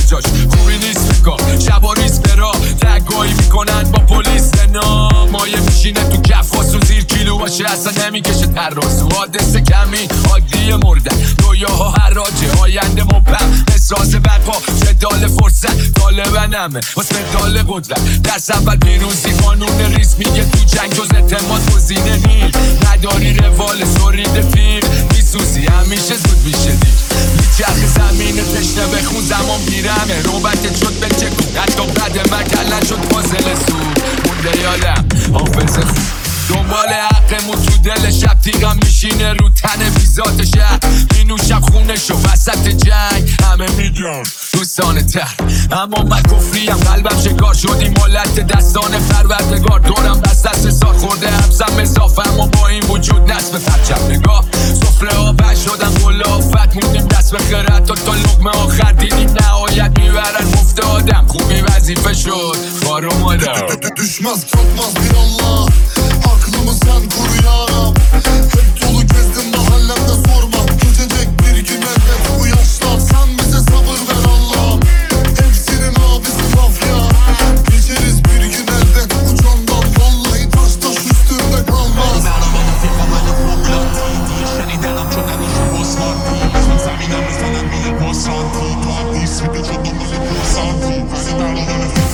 جاش خوبی نیست بکار شبا ریز برا تگایی میکنن با پلیس نه مایه میشینه تو کف واسون زیر کیلو باشه اصلا نمیکشه ترازو حادثه کمی عادی مردن رویاها حراجه آینده مبهم احساس برپا جدال فرصت طالبنمه واسه مدال قدرت درس اول پیروزی قانون ریس میگه تو جنگ جز اعتماد گزینه نیست نداری روال سورید تیر میسوزی همیشه زود میشه دیر میچرخ زمین تشنه بخون زمان پیرمه نوبت شد بچکون حتی بعد من کلن شد فاصله سود مونده یادم حافظه خوب دنبال حقمون تو دل شب تیغم میشینه رو تن بیزات شهر مینوشم خونشو وسط جنگ همه میدون دوستانه تر اما من کفریم قلبم شکار شدی مالت دستان پروردگار دورم بست دست سار خورده حبسم اضافه اما با این وجود نصب پرچم نگاه سفره ها بش شدم خلافت موندیم دست به خیرت تا لقمه آخر دیدیم نهایت میبرن مفت آدم خوبی وظیفه شد خارو مادر Düşmez çökmez bir Allah Aklımı sen koru yaram Hep dolu gezdim mahallemde sorma Geçecek bir gün elbet bu yaşlar Sen bize sabır ver Allah'ım Hepsinin abisi mafya Geçeriz bir gün elbet bu candan Vallahi taş taş üstünde kalmaz برنامه فیلم فوق‌العاده دیر شنیدنم چون نمیشه بسمانتی چون زمینم بزنم میگه بسانتی تو هم نیست میده چون دنبال پرسانتی برنامه فیلم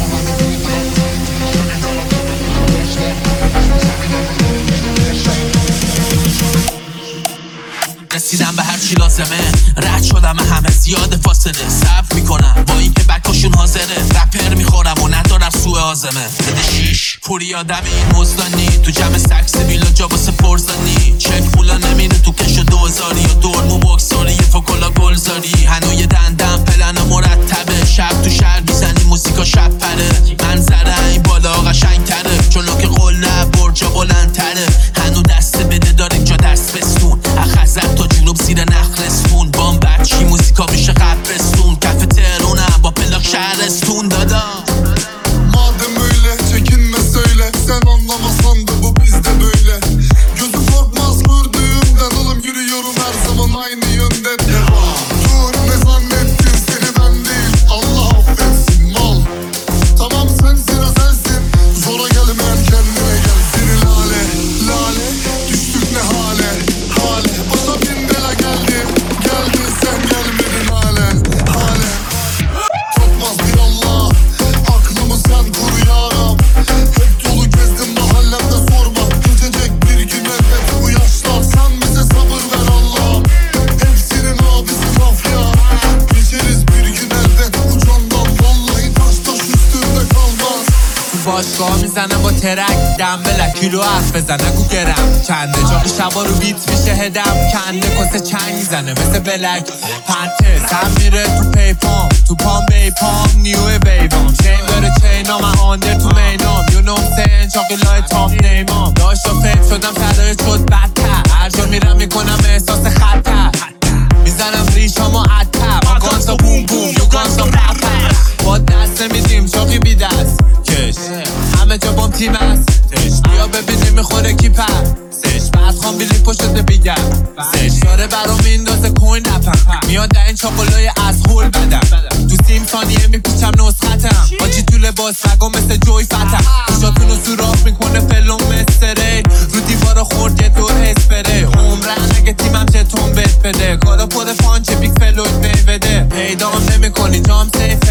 رسیدم به هر چی لازمه رد شدم همه زیاد فاصله صبر میکنم با اینکه بکاشون حاضره رپر میخورم و ندارم سوء عازمه بده شیش پوری آدم این مزدانی تو جمع سکس بیلا جا واسه پرزانی چک پولا نمیره تو کش و دوزاری و دورمو بکساری یه فکلا گلزاری هنوی دندم پلن مرتبه شب تو شهر میزنی موسیقا شب پره منظره این بالا قشنگ تره چون که قول نه برجا بلندتره هنو دست بده داره جا دست بستون اخزن تا جنوب زیر نخلستون بام بچی موسیقا میشه قبرستون کف ترونم با پلاک شهرستون دادا Madem öyle çekinme söyle Sen anlamasan da bu bizde böyle Gözüm korkmaz gördüğümden Oğlum yürüyorum her zaman aynı yönde Devam Dur ne zannettin seni ben değil Allah affetsin mal Tamam sensin özelsin Zora gelmeyen kendine gel Seni lale lale Düştük ne hale hale Başa bin bela geldi Geldi sen gelmedin halen halen Korkmaz bir Allah Aklımı sen koru yaram Hep dolu gezdim mahallemde sorma Geçecek bir gün elbet bu yaşlar Sen bize sabır ver Allah'ım Hepsinin abisi mafya Geçeriz bir gün elbet bu candan Vallahi taş taş üstünde kalmaz تو باشگاه میزنم با ترک دنبلک کیلو حرف بزن نگو گرم چنده جاقی شبا رو بیت میشه هدم کنده کسه چنگ میزنه مثل بلک پنته سم میره تو پیپام تو پام بیپام نیوه بیبام چین داره چینام من آندر تو مینام یو نو سین چاقی لای تاپ نیمام داشت و فیل شدم شرایط شد بدتر هر جا میرم میکنم احساس خطر میزنم ریشامو عطر ما گانسا بوم بوم یو گانسا رپر با دست میدیم چاقی بی دست کش همه جا بام تیم است بیا ببینیم میخوره کی پر سش بعد خوام بیلی پشته بگم سش داره برام میندازه کوین نپم میاد در این چاقلای از هول بدم تو 30 ثانیه میپیچم نسختم آجی تو لباس نگم مثل جوی فتم پیشاتونو سوراخ میکنه فلوم مستره رو دیوارا خورد یه دور اسپره عمرن اگه تیمم چتون بهت بده کارا پر فانچه بیگ فلوید بیوده پیدام نمی کنی جام سیف